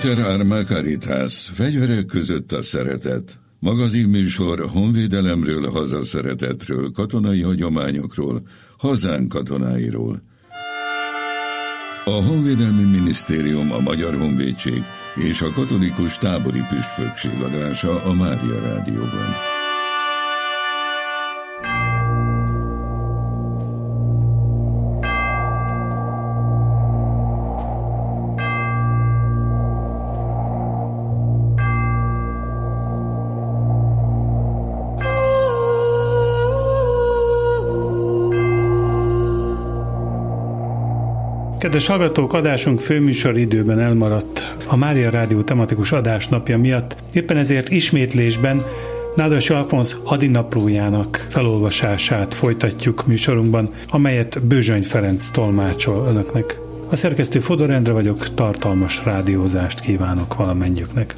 Inter Arma Caritas, fegyverek között a szeretet. Magazinműsor honvédelemről, hazaszeretetről, katonai hagyományokról, hazánk katonáiról. A Honvédelmi Minisztérium, a Magyar Honvédség és a Katolikus Tábori Püspökség adása a Mária Rádióban. Kedves hallgatók, adásunk főműsor időben elmaradt a Mária Rádió tematikus adásnapja miatt, éppen ezért ismétlésben Nádas Alfonz hadinaplójának felolvasását folytatjuk műsorunkban, amelyet Bőzsöny Ferenc tolmácsol önöknek. A szerkesztő Fodor Endre vagyok, tartalmas rádiózást kívánok valamennyiüknek.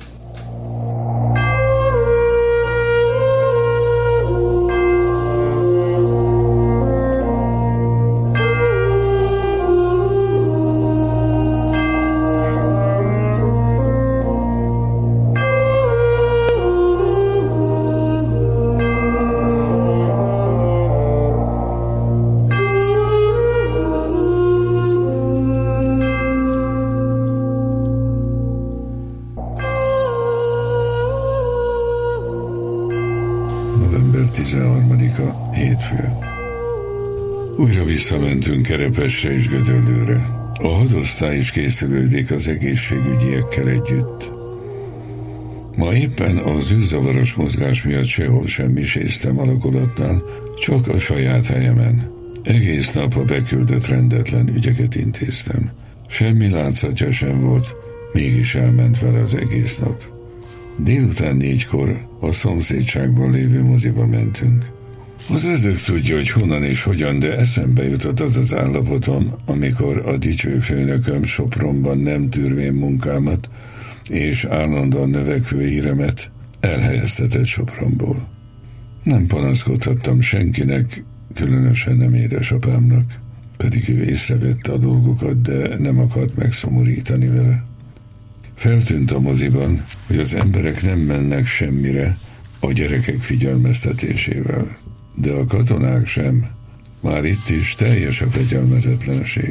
Hétfő. Újra visszamentünk Kerepesre és Gödöllőre. A hadosztály is készülődik az egészségügyiekkel együtt. Ma éppen az zűrzavaros mozgás miatt sehol sem miséztem alakulatnál, csak a saját helyemen. Egész nap a beküldött rendetlen ügyeket intéztem. Semmi látszatja sem volt, mégis elment vele az egész nap. Délután 4-kor a szomszédságban lévő moziba mentünk. Az ördög tudja, hogy honnan és hogyan, de eszembe jutott az az állapotom, amikor a dicső főnököm Sopronban nem tűrvén munkámat és állandóan növekvő híremet elhelyeztetett Sopronból. Nem panaszkodhattam senkinek, különösen nem édesapámnak, pedig ő észrevette a dolgokat, de nem akart megszomorítani vele. Feltűnt a moziban, hogy az emberek nem mennek semmire a gyerekek figyelmeztetésével, de a katonák sem. Már itt is teljes a fegyelmezetlenség.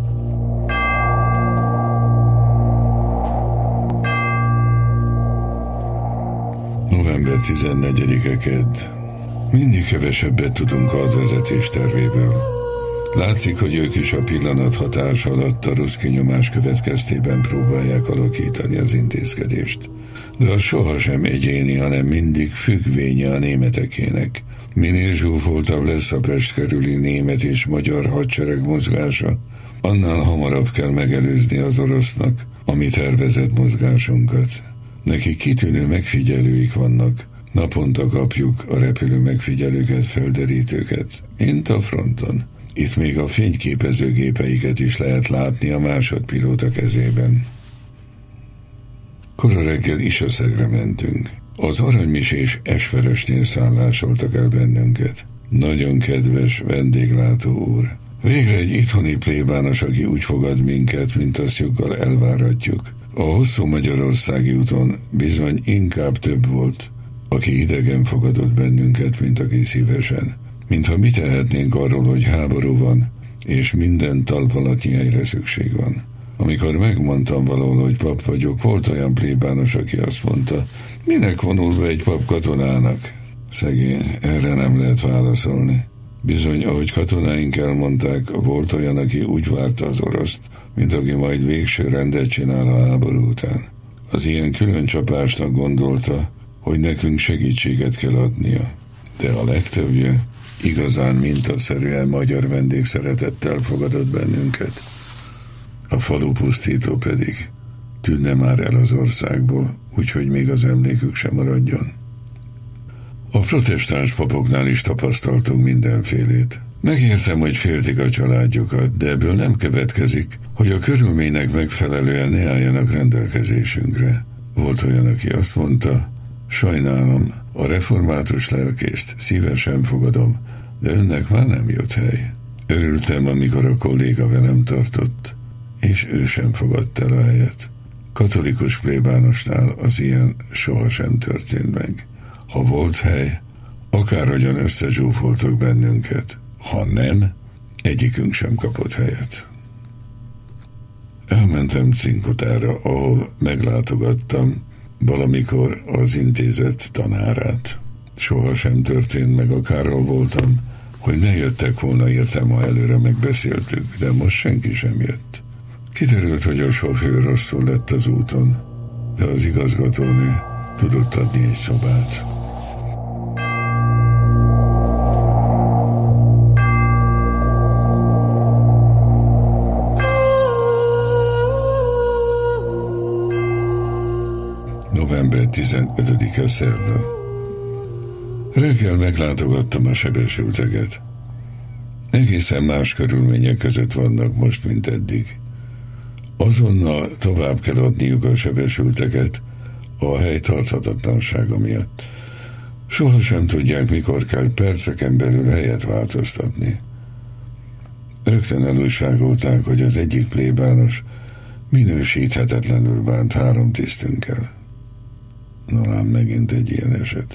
November 14-e kedd. Mindig kevesebbet tudunk a hadvezetés tervéből. Látszik, hogy ők is a pillanat hatás alatt a rossz kinyomás következtében próbálják alakítani az intézkedést. De az sohasem egyéni, hanem mindig függvénye a németekének. Minél zsúfoltabb lesz a Pest körüli német és magyar hadsereg mozgása, annál hamarabb kell megelőzni az orosznak a mi tervezett mozgásunkat. Neki kitűnő megfigyelőik vannak, naponta kapjuk a repülő megfigyelőket, felderítőket, mint a fronton. Itt még a fényképezőgépeiket is lehet látni a másodpilóta kezében. Kora reggel Isaszegre mentünk. Az Aranymisés Esveresnél szállásoltak el bennünket. Nagyon kedves vendéglátó úr. Végre egy itthoni plébános, aki úgy fogad minket, mint azt joggal elvárhatjuk. A hosszú magyarországi úton bizony inkább több volt, aki idegen fogadott bennünket, mint aki szívesen. Mintha mi tehetnénk arról, hogy háború van, és minden talpalatnyi helyre szükség van. Amikor megmondtam valahol, hogy pap vagyok, volt olyan plébános, aki azt mondta, minek vonul be egy pap katonának? Szegény, erre nem lehet válaszolni. Bizony, ahogy katonáink elmondták, volt olyan, aki úgy várta az oroszt, mint aki majd végső rendet csinál a háború után. Az ilyen külön csapásnak gondolta, hogy nekünk segítséget kell adnia. De a legtöbbje igazán mintaszerűen magyar vendégszeretettel fogadott bennünket. A falu pusztító pedig tűnne már el az országból, úgyhogy még az emlékük sem maradjon. A protestáns papoknál is tapasztaltunk mindenfélét. Megértem, hogy féltik a családjukat, de ebből nem következik, hogy a körülménynek megfelelően ne álljanak rendelkezésünkre. Volt olyan, aki azt mondta, sajnálom, a református lelkészt szívesen fogadom, de önnek már nem jut hely. Örültem, amikor a kolléga velem tartott, és ő sem fogadta el a helyet. Katolikus plébánosnál az ilyen sohasem történt meg. Ha volt hely, akárhogyan összezsúfoltak bennünket, ha nem, egyikünk sem kapott helyet. Elmentem Cinkotára, ahol meglátogattam valamikor az intézet tanárát. Sohasem történt meg, akárhol voltam, hogy ne jöttek volna, értem, ha előre megbeszéltük, de most senki sem jött. Kiderült, hogy a sofőr rosszul lett az úton, de az igazgatónő tudott adni egy szobát. November 15-e szerda. Reggel meglátogattam a sebesülteket. Egészen más körülmények között vannak most, mint eddig. Azonnal tovább kell adniuk a sebesülteket a hely tarthatatlansága miatt. Sohasem tudják, mikor kell perceken belül helyet változtatni. Rögtön elújságolták, hogy az egyik plébános minősíthetetlenül bánt 3 tisztünkkel. Lám megint egy ilyen eset.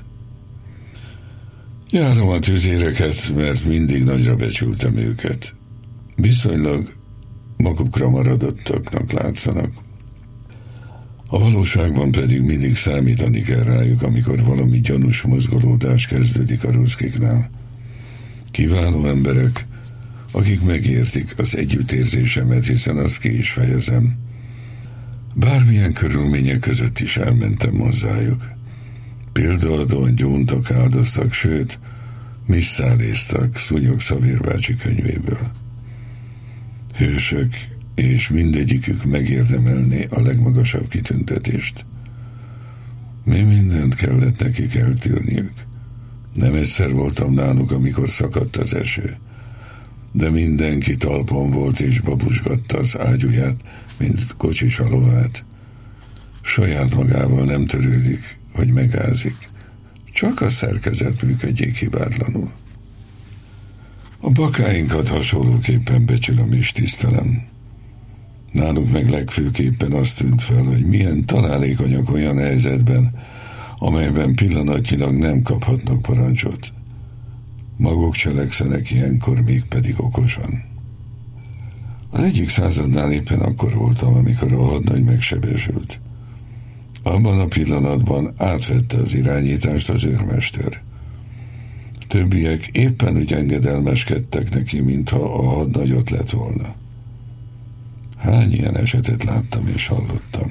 Járom a tüzéreket, mert mindig nagyra becsültem őket. Viszonylag magukra maradottaknak látszanak. A valóságban pedig mindig számítani kell rájuk, amikor valami gyanús mozgolódás kezdődik a ruszkiknál. Kiváló emberek, akik megértik az együttérzésemet, hiszen azt ki is fejezem. Bármilyen körülmények között is elmentem hozzájuk. Példaadóan gyóntak, áldoztak, sőt, misszáléztak Szúnyog Szavér bácsi könyvéből. Hősök, és mindegyikük megérdemelné a legmagasabb kitüntetést. Mi mindent kellett nekik eltűrniük. Nem egyszer voltam náluk, amikor szakadt az eső, de mindenki talpon volt és babusgatta az ágyúját, mint kocsis a lovát. Saját magával nem törődik, hogy megázik. Csak a szerkezet működjék hibátlanul. A bakáinkat hasonlóképpen becsülöm és tisztelem. Náluk meg legfőképpen azt tűnt fel, hogy milyen találékonyak olyan helyzetben, amelyben pillanatnyilag nem kaphatnak parancsot. Maguk cselekszenek ilyenkor, mégpedig okosan. Az egyik századnál éppen akkor voltam, amikor a hadnagy megsebesült. Abban a pillanatban átvette az irányítást az őrmester. Többiek éppen úgy engedelmeskedtek neki, mintha a hadnagy ott lett volna. Hány ilyen esetet láttam és hallottam.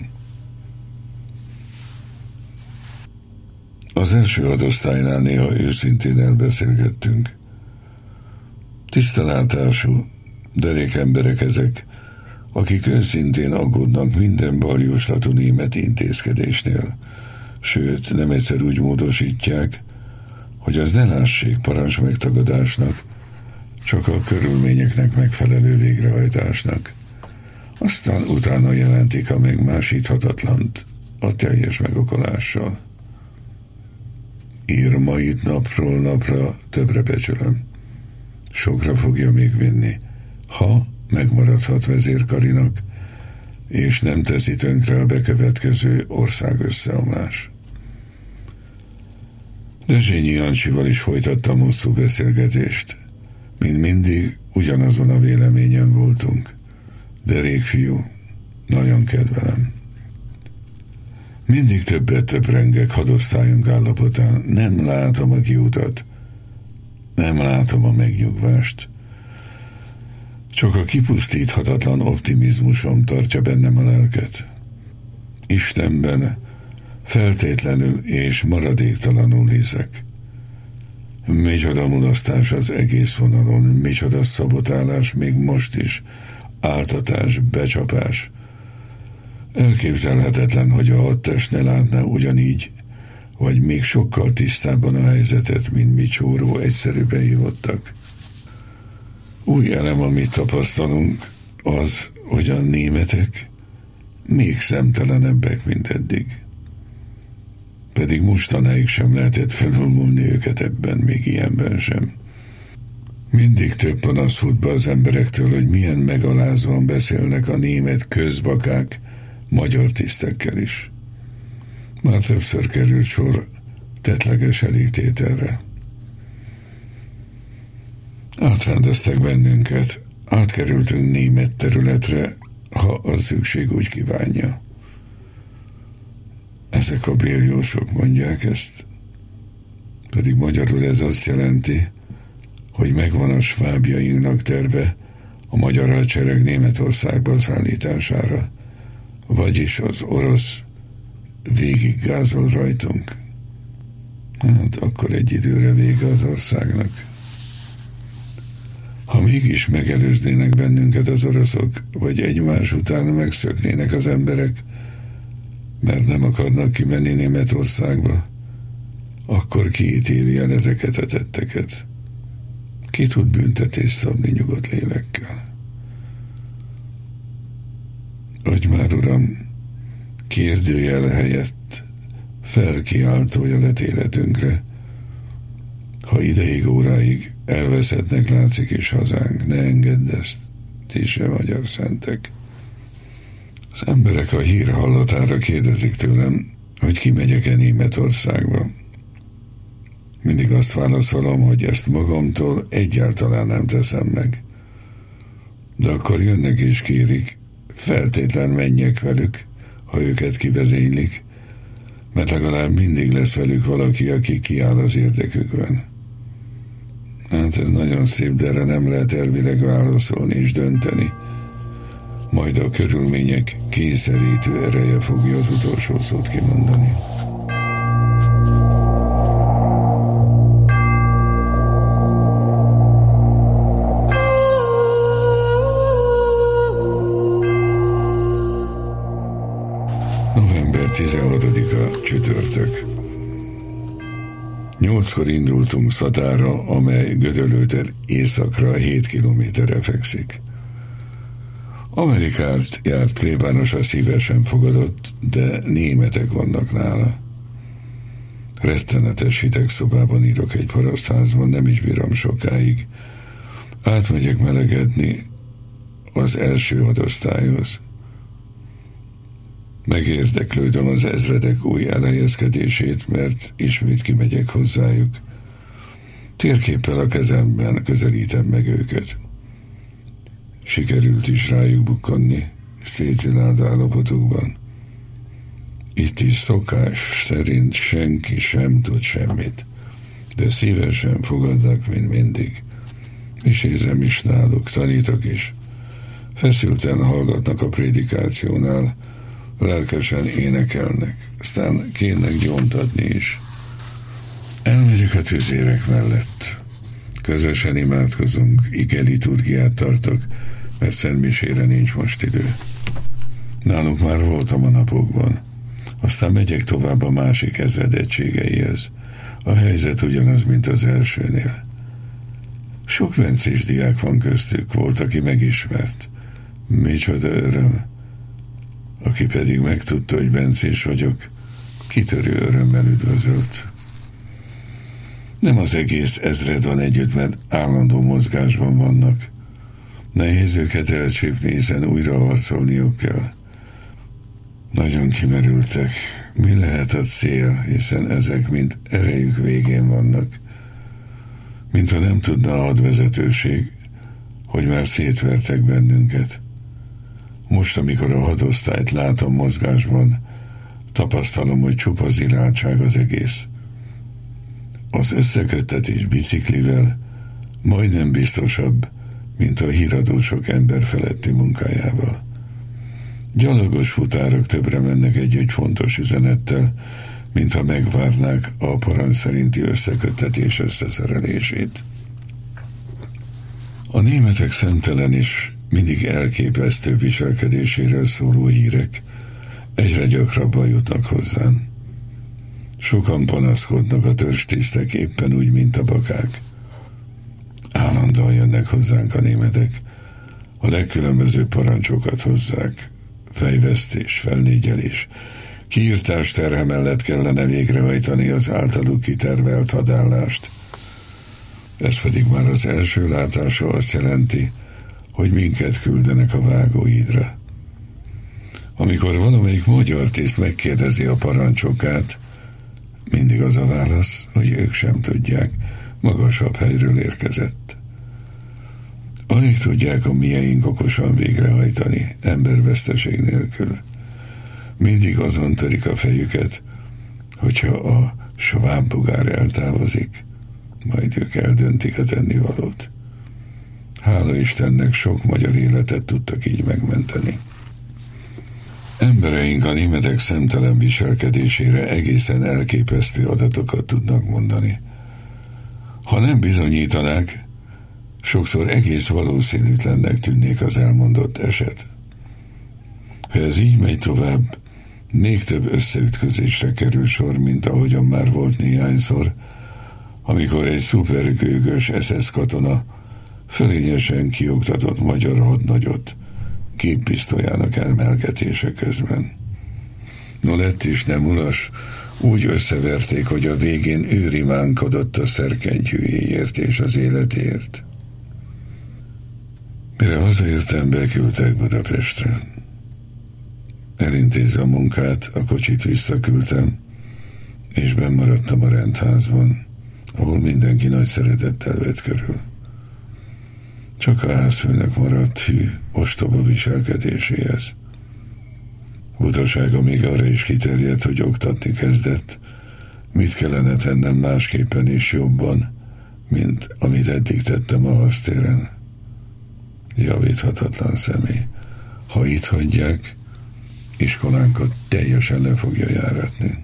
Az első hadosztálynál néha őszintén elbeszélgettünk. Tisztalátású, derék emberek ezek, akik őszintén aggódnak minden baljóslatú német intézkedésnél, sőt, nem egyszer úgy módosítják, hogy az ne lássék parancs megtagadásnak, csak a körülményeknek megfelelő végrehajtásnak. Aztán utána jelentik a megmásíthatatlant a teljes megokolással. Irmait napról napra többre becsülöm. Sokra fogja még vinni, ha megmaradhat vezérkarinak, és nem teszi tönkre a bekövetkező országösszeomlás. Dezsényi Jancsival is folytattam hosszú beszélgetést. Mint mindig ugyanazon a véleményen voltunk. Derék fiú, nagyon kedvelem. Mindig többet töprengek hadosztályunk állapotán. Nem látom a kiutat, nem látom a megnyugvást. Csak a kipusztíthatatlan optimizmusom tartja bennem a lelket. Istenben feltétlenül és maradéktalanul hiszek. Micsoda mulasztás az egész vonalon, micsoda szabotálás még most is, áltatás, becsapás. Elképzelhetetlen, hogy a hadtest ne látná ugyanígy, vagy még sokkal tisztábban a helyzetet, mint mi csóró egyszerű behívottak. Új elem, amit tapasztalunk, az, hogy a németek még szemtelenebbek, mint eddig. Pedig mostanáig sem lehetett felülmúlni őket ebben, még ilyenben sem. Mindig több panasz fut be az emberektől, hogy milyen megalázóan beszélnek a német közbakák magyar tisztekkel is. Már többször került sor tettleges elégtételre. Átrendeztek bennünket, átkerültünk német területre, ha a szükség úgy kívánja. Ezek a bérjósok mondják ezt, pedig magyarul ez azt jelenti, hogy megvan a svábjainknak terve a magyar hadsereg Németországba szállítására, vagyis az orosz végiggázol rajtunk. Hát akkor egy időre vége az országnak. Ha mégis megelőznének bennünket az oroszok, vagy egymás után megszöknének az emberek, mert nem akarnak kimenni Németországba, akkor kiítéli el ezeket a tetteket. Ki tud büntetést szabni nyugodt lélekkel? Adj már, Uram, kérdőjel helyett felkiáltója lett életünkre. Ha ideig, óráig elveszettnek látszik is hazánk, ne engedd ezt, ti se magyar szentek. Az emberek a hír hallatára kérdezik tőlem, hogy kimegyek-e Németországba. Mindig azt válaszolom, hogy ezt magamtól egyáltalán nem teszem meg. De akkor jönnek és kérik, feltétlen menjek velük, ha őket kivezénylik, mert legalább mindig lesz velük valaki, aki kiáll az érdekükben. Hát ez nagyon szép, de erre nem lehet elvileg válaszolni és dönteni. Majd a körülmények kényszerítő ereje fogja az utolsó szót kimondani. November 16-a csütörtök. 8-kor indultunk Szatára, amely Gödöllőtől északra 7 kilométerre fekszik. Amerikát járt plébánosa szívesen fogadott, de németek vannak nála. Rettenetes hideg szobában írok egy parasztházban, nem is bírom sokáig. Átmegyek melegedni az első hadosztályhoz. Megérdeklődöm az ezredek új elhelyezkedését, mert ismét kimegyek hozzájuk. Térképpel a kezemben közelítem meg őket. Sikerült is rájuk bukkanni, szétzilált állapotukban. Itt is szokás szerint senki sem tud semmit, de szívesen fogadnak, mint mindig. Misézem is náluk, tanítok is. Feszülten hallgatnak a prédikációnál, lelkesen énekelnek, aztán kénnek gyóntatni is. Elmegyek a tüzérek mellett. Közösen imádkozunk, ige liturgiát tartok, mert szentmisére nincs most idő. Náluk már voltam a napokban. Aztán megyek tovább a másik ezredegységeihez. A helyzet ugyanaz, mint az elsőnél. Sok vencés diák van köztük, volt, aki megismert. Micsoda öröm. Aki pedig megtudta, hogy bencés vagyok, kitörő örömmel üdvözölt. Nem az egész ezred van együtt, mert állandó mozgásban vannak. Nehéz őket elcsípni, hiszen újra harcolniuk kell. Nagyon kimerültek. Mi lehet a cél, hiszen ezek mind erejük végén vannak. Mintha nem tudna a hadvezetőség, hogy már szétvertek bennünket. Most, amikor a hadosztályt látom mozgásban, tapasztalom, hogy csupa ziláltság az egész. Az összeköttetés biciklivel majdnem biztosabb, mint a híradósok emberfeletti munkájával. Gyalogos futárok többre mennek egy fontos üzenettel, mintha megvárnák a parancs szerinti összeköttetés összeszerelését. A németek szemtelen is mindig elképesztő viselkedéséről szóló hírek egyre gyakrabban jutnak hozzám. Sokan panaszkodnak a törstisztek éppen úgy, mint a bakák. Állandóan jönnek hozzánk a németek, a legkülönbözőbb parancsokat hozzák, fejvesztés, felnégyelés, kiirtás terhe mellett kellene végrehajtani az általuk kitervelt hadállást. Ez pedig már az első látása azt jelenti, hogy minket küldenek a vágóhídra. Amikor valamelyik magyar tiszt megkérdezi a parancsokát, mindig az a válasz, hogy ők sem tudják, magasabb helyről érkezett. Alig tudják a mieink okosan végrehajtani, emberveszteség nélkül. Mindig azon törik a fejüket, hogyha a svábbogár eltávozik, majd ők eldöntik a tennivalót. Hála Istennek sok magyar életet tudtak így megmenteni. Embereink a németek szemtelen viselkedésére egészen elképesztő adatokat tudnak mondani. Ha nem bizonyítanák, sokszor egész valószínűtlennek tűnnék az elmondott eset. Ha ez így megy tovább, még több összeütközésre kerül sor, mint ahogyan már volt néhányszor, amikor egy szupergőgös SS katona fölényesen kioktatott magyar hadnagyot géppisztolyának emelgetése közben. No lett is nem ulas, úgy összeverték, hogy a végén ő rimánkodott a szerkentyűjéért és az életért. Mire hazaértem, beküldtek Budapestre. Elintézve a munkát, a kocsit visszaküldtem, és bennmaradtam a rendházban, ahol mindenki nagy szeretettel vett körül. Csak a házfőnök maradt hű, ostoba viselkedéséhez. Butasága még arra is kiterjedt, hogy oktatni kezdett, mit kellene tennem másképpen és jobban, mint amit eddig tettem a harctéren. Javíthatatlan személy. Ha itt hagyják, iskolánkat teljesen le fogja járatni.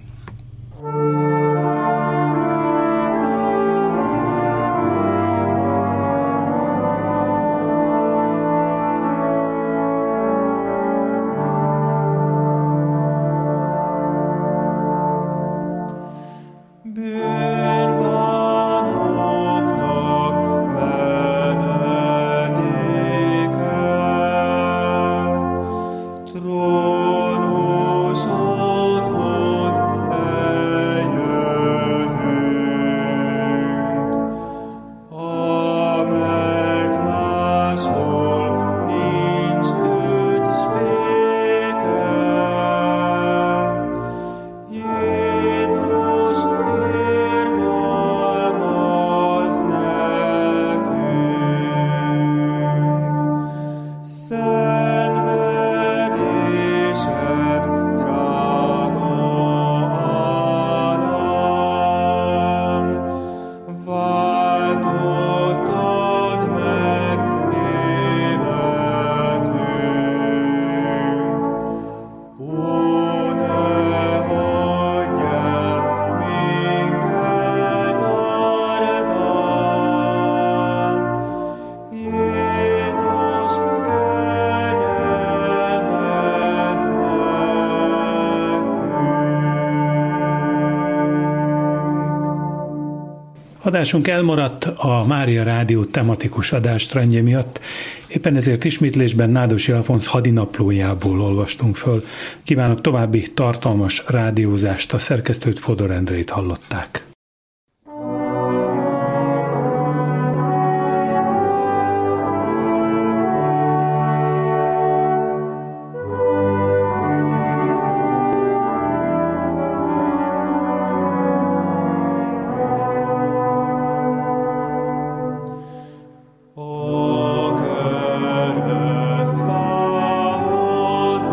Adásunk elmaradt a Mária Rádió tematikus adástrendje miatt, éppen ezért ismétlésben Nádosi Alfonz hadinaplójából olvastunk föl. Kívánok további tartalmas rádiózást, a szerkesztőt, Fodor Endrét hallották.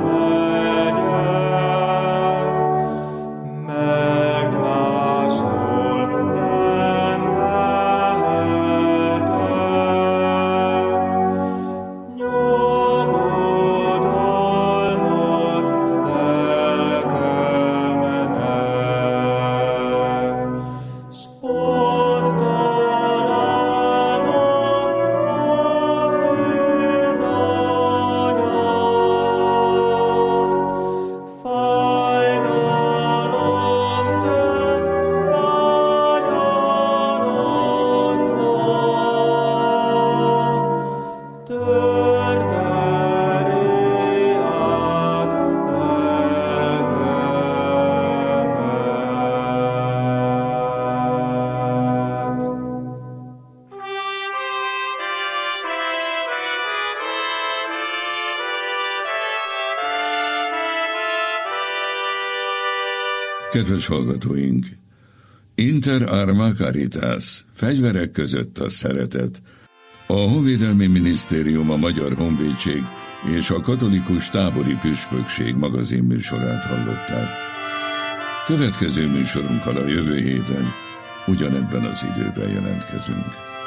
Mert mások Kedves hallgatóink! Inter arma caritas, fegyverek között a szeretet. A Honvédelmi Minisztérium, a Magyar Honvédség és a Katolikus Tábori Püspökség magazinműsorát hallották. Következő műsorunkkal a jövő héten ugyanebben az időben jelentkezünk.